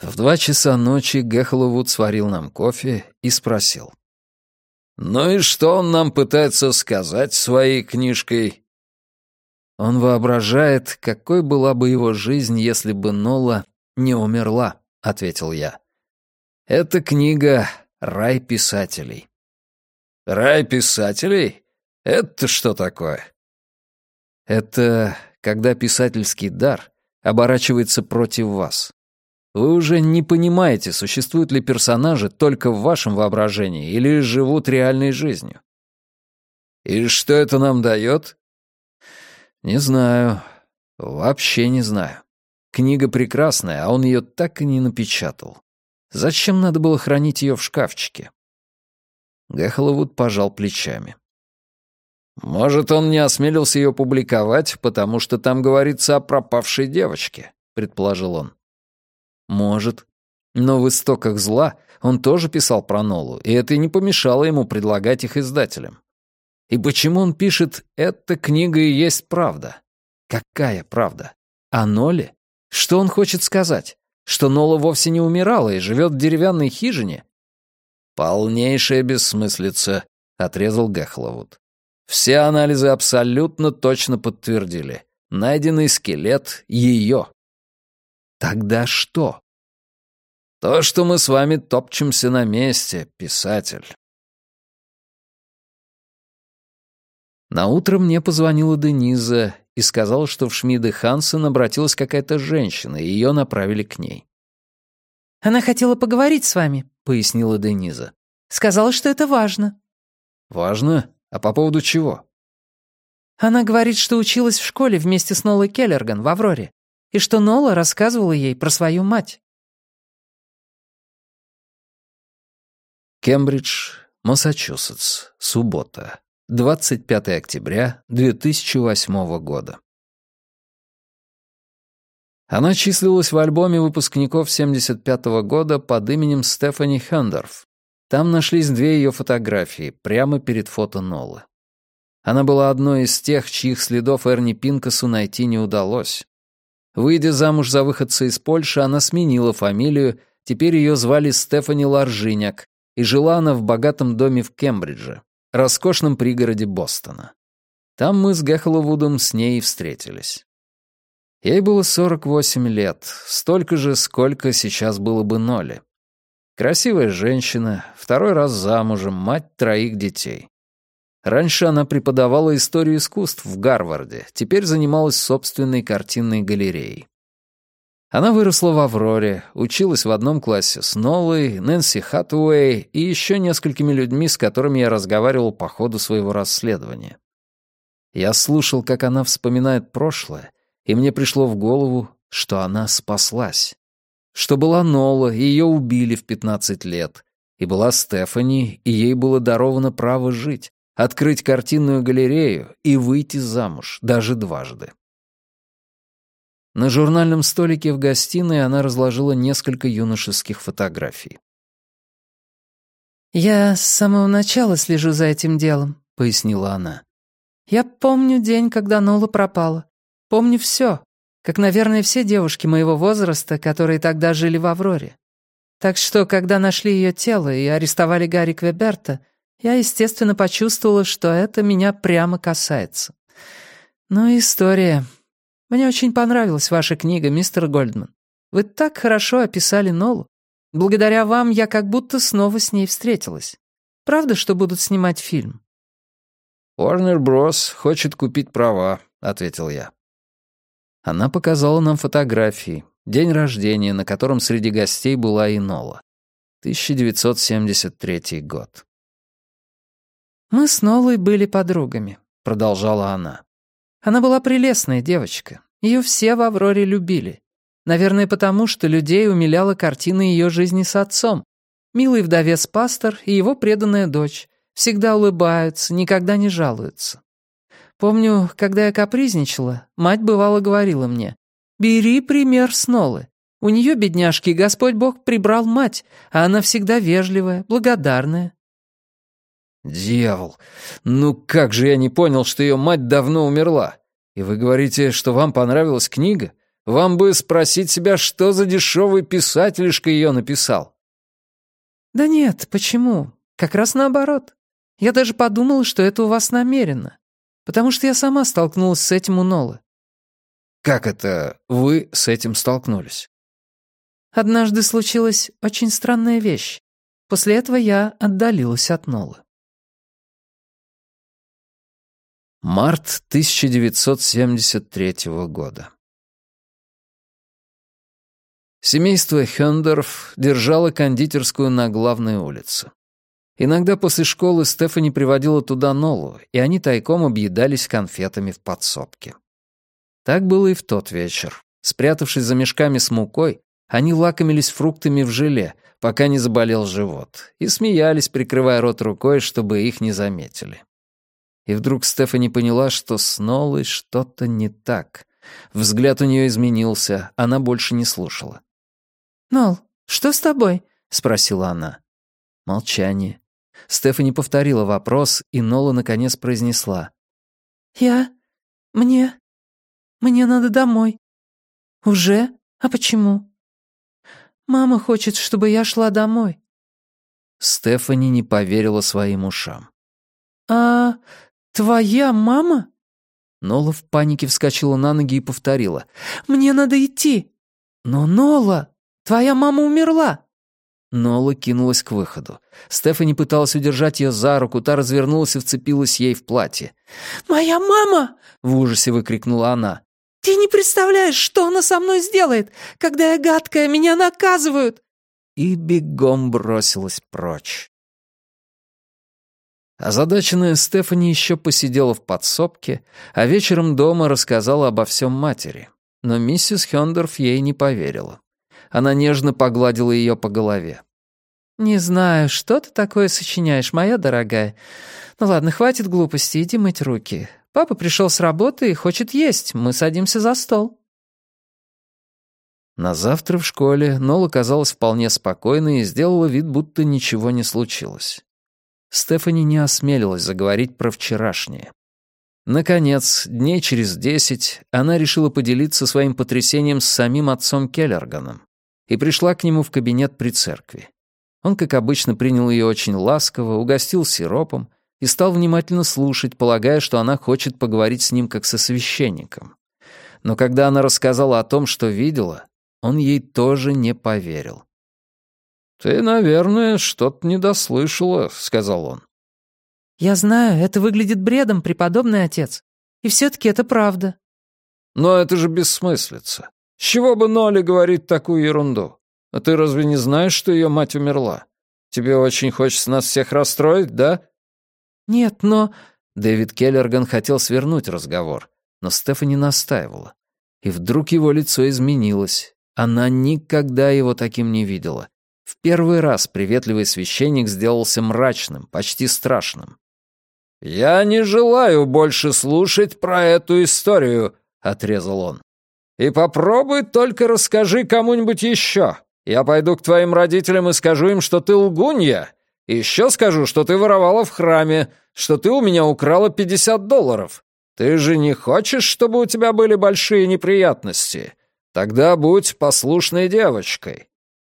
В 2 часа ночи Гехловуд сварил нам кофе и спросил. «Ну и что он нам пытается сказать своей книжкой?» «Он воображает, какой была бы его жизнь, если бы Нола не умерла», — ответил я. «Эта книга — рай писателей». «Рай писателей? Это что такое?» «Это когда писательский дар оборачивается против вас. Вы уже не понимаете, существуют ли персонажи только в вашем воображении или живут реальной жизнью». «И что это нам дает?» «Не знаю. Вообще не знаю. Книга прекрасная, а он ее так и не напечатал. Зачем надо было хранить ее в шкафчике?» Гехловуд пожал плечами. «Может, он не осмелился ее публиковать, потому что там говорится о пропавшей девочке», — предположил он. «Может. Но в «Истоках зла» он тоже писал про Нолу, и это и не помешало ему предлагать их издателям. И почему он пишет «эта книга и есть правда»? Какая правда? О Ноле? Что он хочет сказать? Что Нола вовсе не умирала и живет в деревянной хижине?» «Полнейшая бессмыслица», — отрезал Гехловуд. «Все анализы абсолютно точно подтвердили. Найденный скелет — ее». «Тогда что?» «То, что мы с вами топчемся на месте, писатель». Наутро мне позвонила Дениза и сказала, что в Шмиде Хансен обратилась какая-то женщина, и ее направили к ней. «Она хотела поговорить с вами», — пояснила Дениза. «Сказала, что это важно». «Важно? А по поводу чего?» «Она говорит, что училась в школе вместе с Нолой Келлерган в «Авроре», и что Нола рассказывала ей про свою мать». Кембридж, Массачусетс, суббота, 25 октября 2008 года. Она числилась в альбоме выпускников 75-го года под именем Стефани Хендорф. Там нашлись 2 ее фотографии, прямо перед фото Нолы. Она была одной из тех, чьих следов Эрни Пинкасу найти не удалось. Выйдя замуж за выходца из Польши, она сменила фамилию, теперь ее звали Стефани Ларжиняк, и жила она в богатом доме в Кембридже, роскошном пригороде Бостона. Там мы с Гехловудом с ней и встретились. Ей было 48 лет, столько же, сколько сейчас было бы Ноле. Красивая женщина, 2-й раз замужем, мать 3 детей. Раньше она преподавала историю искусств в Гарварде, теперь занималась собственной картинной галереей. Она выросла в «Авроре», училась в одном классе с Нолой, Нэнси Хатуэй и еще несколькими людьми, с которыми я разговаривал по ходу своего расследования. Я слушал, как она вспоминает прошлое, и мне пришло в голову, что она спаслась. Что была Нола, и ее убили в 15 лет, и была Стефани, и ей было даровано право жить, открыть картинную галерею и выйти замуж, даже 2-ды. На журнальном столике в гостиной она разложила несколько юношеских фотографий. «Я с самого начала слежу за этим делом», — пояснила она. «Я помню день, когда Нола пропала. Помню все, как, наверное, все девушки моего возраста, которые тогда жили в «Авроре». Так что, когда нашли ее тело и арестовали Гарри Квеберта, я, естественно, почувствовала, что это меня прямо касается. Ну и история. Мне очень понравилась ваша книга, мистер Гольдман. Вы так хорошо описали Нолу. Благодаря вам я как будто снова с ней встретилась. Правда, что будут снимать фильм?» «Warner Bros. Хочет купить права», — ответил я. Она показала нам фотографии. День рождения, на котором среди гостей была и Нола. 1973 год. «Мы с Нолой были подругами», — продолжала она. «Она была прелестная девочка. Ее все в «Авроре» любили. Наверное, потому что людей умиляла картина ее жизни с отцом. Милый вдовец-пастор и его преданная дочь. Всегда улыбаются, никогда не жалуются. Помню, когда я капризничала, мать бывало говорила мне: «Бери пример с Нолы. У нее, бедняжки, Господь Бог прибрал мать, а она всегда вежливая, благодарная». «Дьявол! Ну как же я не понял, что ее мать давно умерла? И вы говорите, что вам понравилась книга? Вам бы спросить себя, что за дешевый писателишка ее написал». «Да нет, почему? Как раз наоборот. Я даже подумала, что это у вас намеренно. Потому что я сама столкнулась с этим у Нолы». «Как это вы с этим столкнулись?» Однажды случилась очень странная вещь. После этого я отдалилась от Нолы. Март 1973 года. Семейство Хёндорф держало кондитерскую на главной улице. Иногда после школы Стефани приводила туда Нолу, и они тайком объедались конфетами в подсобке. Так было и в тот вечер. Спрятавшись за мешками с мукой, они лакомились фруктами в желе, пока не заболел живот, и смеялись, прикрывая рот рукой, чтобы их не заметили. И вдруг Стефани поняла, что с Нолой что-то не так. Взгляд у нее изменился, она больше не слушала. «Нол, что с тобой?» — спросила она. Молчание. Стефани повторила вопрос, и Нола наконец произнесла. Мне надо домой». «Уже? А почему?» «Мама хочет, чтобы я шла домой». Стефани не поверила своим ушам. «А твоя мама?» Нола в панике вскочила на ноги и повторила. «Мне надо идти». «Но, Нола, твоя мама умерла». Нола кинулась к выходу. Стефани пыталась удержать ее за руку, та развернулась и вцепилась ей в платье. «Моя мама!» — в ужасе выкрикнула она. «Ты не представляешь, что она со мной сделает! Когда я гадкая, меня наказывают!» И бегом бросилась прочь. Озадаченная Стефани еще посидела в подсобке, а вечером дома рассказала обо всем матери. Но миссис Хёндорф ей не поверила. Она нежно погладила ее по голове. «Не знаю, что ты такое сочиняешь, моя дорогая. Ну ладно, хватит глупости, иди мыть руки. Папа пришел с работы и хочет есть, мы садимся за стол». На завтра в школе Нола казалась вполне спокойной и сделала вид, будто ничего не случилось. Стефани не осмелилась заговорить про вчерашнее. Наконец, дней через 10, она решила поделиться своим потрясением с самим отцом Келлерганом и пришла к нему в кабинет при церкви. Он, как обычно, принял ее очень ласково, угостил сиропом и стал внимательно слушать, полагая, что она хочет поговорить с ним как со священником. Но когда она рассказала о том, что видела, он ей тоже не поверил. «Ты, наверное, что-то недослышала», — сказал он. «Я знаю, это выглядит бредом, преподобный отец. И все-таки это правда». «Но это же бессмыслица. С чего бы Ноле говорить такую ерунду? А ты разве не знаешь, что ее мать умерла? Тебе очень хочется нас всех расстроить, да?» «Нет, но...» Дэвид Келлерган хотел свернуть разговор, но Стефани настаивала. И вдруг его лицо изменилось. Она никогда его таким не видела. В первый раз приветливый священник сделался мрачным, почти страшным. «Я не желаю больше слушать про эту историю», — отрезал он. «И попробуй только расскажи кому-нибудь еще. Я пойду к твоим родителям и скажу им, что ты лгунья. И еще скажу, что ты воровала в храме, что ты у меня украла $50. Ты же не хочешь, чтобы у тебя были большие неприятности? Тогда будь послушной девочкой».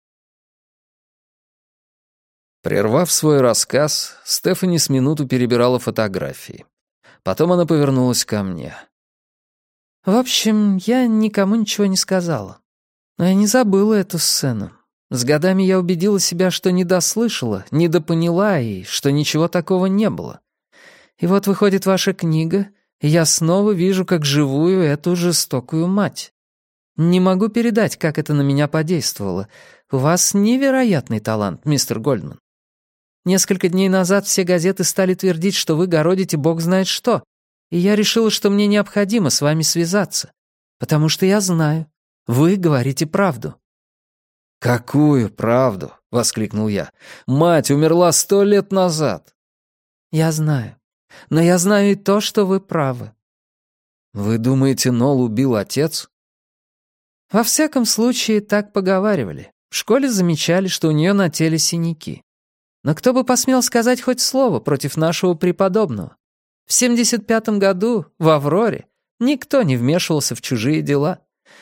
Прервав свой рассказ, Стефани с минуту перебирала фотографии. Потом она повернулась ко мне. «В общем, я никому ничего не сказала. Но я не забыла эту сцену. С годами я убедила себя, что недослышала, недопоняла и что ничего такого не было. И вот выходит ваша книга, и я снова вижу как живую эту жестокую мать. Не могу передать, как это на меня подействовало. У вас невероятный талант, мистер Гольдман. Несколько дней назад все газеты стали твердить, что вы городите бог знает что, и я решила, что мне необходимо с вами связаться, потому что я знаю, вы говорите правду». «Какую правду?» — воскликнул я. «Мать умерла 100 лет назад». «Я знаю. Но я знаю и то, что вы правы». «Вы думаете, Нол убил отец?» «Во всяком случае, так поговаривали. В школе замечали, что у нее на теле синяки. Но кто бы посмел сказать хоть слово против нашего преподобного? В 75-м году, в Авроре, никто не вмешивался в чужие дела.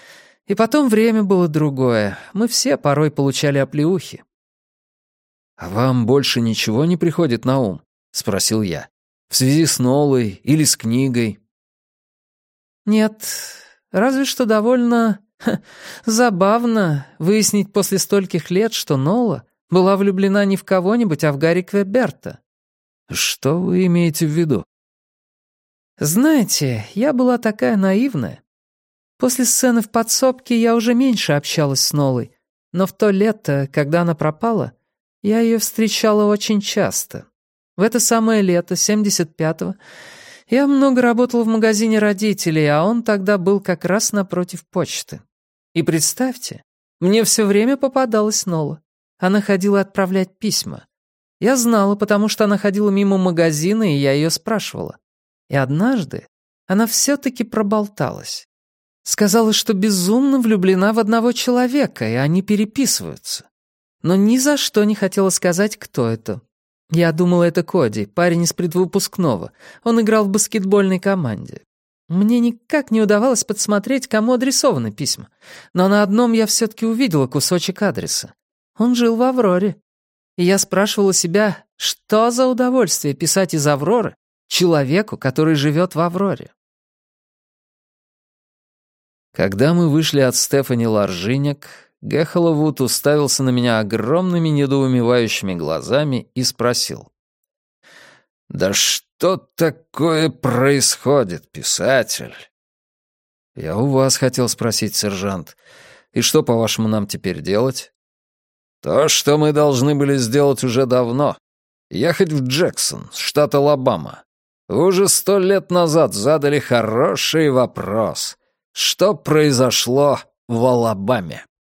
И потом время было другое. Мы все порой получали оплеухи. «А вам больше ничего не приходит на ум?» — спросил я. «В связи с Нолой или с книгой?» Нет, разве что довольно забавно выяснить после стольких лет, что Нола была влюблена не в кого-нибудь, а в Гарри Квеберта. «Что вы имеете в виду?» Знаете, я была такая наивная. После сцены в подсобке я уже меньше общалась с Нолой, но в то лето, когда она пропала, я ее встречала очень часто. В это самое лето, 75-го, я много работала в магазине родителей, а он тогда был как раз напротив почты. И представьте, мне все время попадалась Нола. Она ходила отправлять письма. Я знала, потому что она ходила мимо магазина, и я ее спрашивала. И однажды она все-таки проболталась. Сказала, что безумно влюблена в одного человека, и они переписываются. Но ни за что не хотела сказать, кто это. Я думала, это Коди, парень из предвыпускного. Он играл в баскетбольной команде. Мне никак не удавалось подсмотреть, кому адресованы письма. Но на одном я все-таки увидела кусочек адреса. Он жил в «Авроре». И я спрашивала себя, что за удовольствие писать из «Авроры» человеку, который живет в «Авроре». Когда мы вышли от Стефани Ларжиняк, Гехоловуд уставился на меня огромными недоумевающими глазами и спросил. «Да что такое происходит, писатель?» «Я у вас хотел спросить, сержант. И что, по-вашему, нам теперь делать?» «То, что мы должны были сделать уже давно. Ехать в Джексон, штат Алабама. Вы уже 100 лет назад задали хороший вопрос. Что произошло в Алабаме?»